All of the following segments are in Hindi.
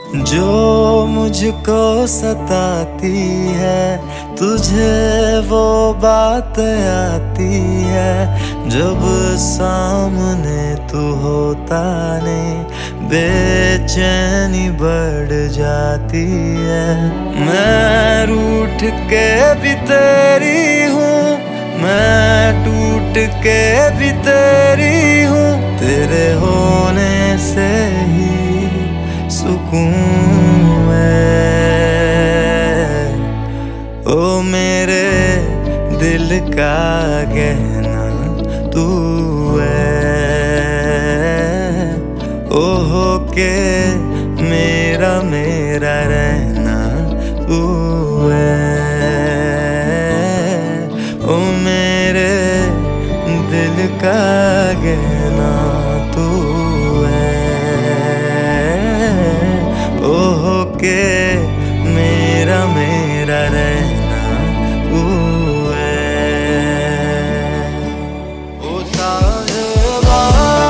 जो मुझको सताती है तुझे वो बात आती है, जब सामने तू होता नहीं बेचैनी बढ़ जाती है। मैं रूठ के भी तेरी हूँ, मैं टूट के भी तेरी हूँ, तेरे होने से ही सुकून है। ओ मेरे दिल का गहना तू है, ओ हो के मेरा रहना तू है। ओ मेरे दिल का गहना तू है, ओ के मेरा रहना तू है। ओ साहिबा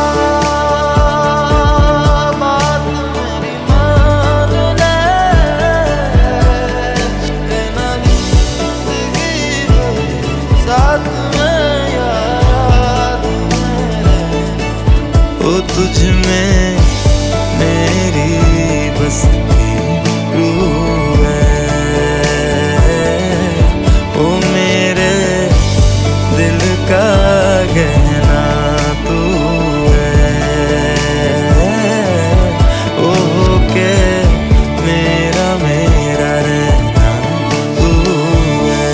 बात मेरी मान ले, रहना जिंदगी साथ में याद में। ओ तुझ में मेरी बस गहना तू है, ओ के मेरा रहना तू है।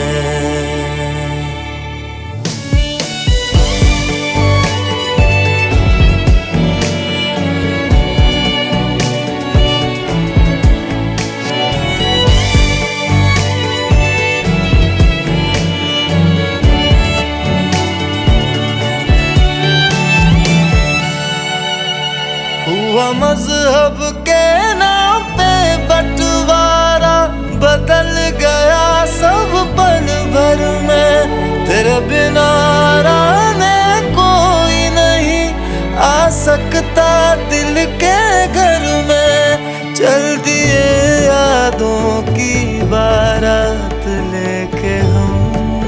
हुआ मजहब के नाम पे बंटवारा, बदल गया सब पल भर में, तेरे बिना रहने कोई नहीं आ सकता दिल के घर में। चल दिए यादों की बारात लेके हम,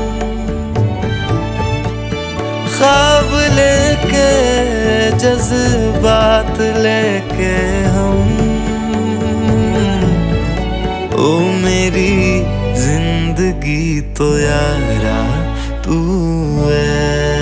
ख्वाब लेके जज्बात लेके हम, ओ मेरी जिंदगी तो यारा तू है।